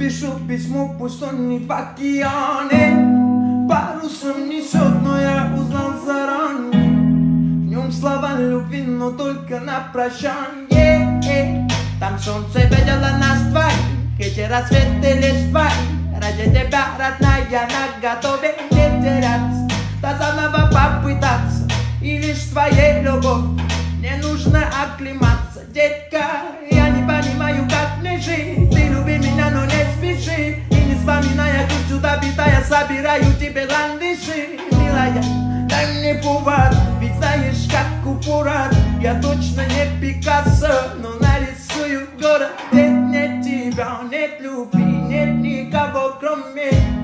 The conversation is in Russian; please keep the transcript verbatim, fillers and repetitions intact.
Пишу письмо, пусть он не в океане, парусом несет, но я узнал заранее. В нем слова любви, но только на прощание. Там солнце видело нас двоих, эти рассветы лишь твои. Ради тебя, родная, на готове не теряться, да заново попытаться. И лишь твоей любовь мне нужно оклематься. Детка, я не понимаю, как мне жить. Ты люби меня, но не спеши. И не вспоминая грусть добитая, собираю тебе ландыши. Милая, дай мне повод, ведь знаешь, как упорот. Я точно не Пикассо, но нарисую город. Нет, нет тебя, нет любви, нет никого, кроме